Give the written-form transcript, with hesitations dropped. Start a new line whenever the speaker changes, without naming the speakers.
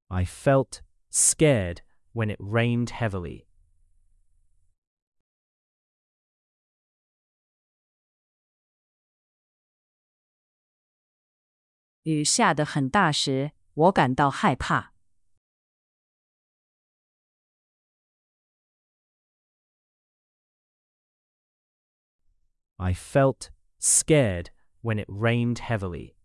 I felt scared when it rained heavily.
雨下得很大时，我感到害怕。
I felt scared when it rained heavily.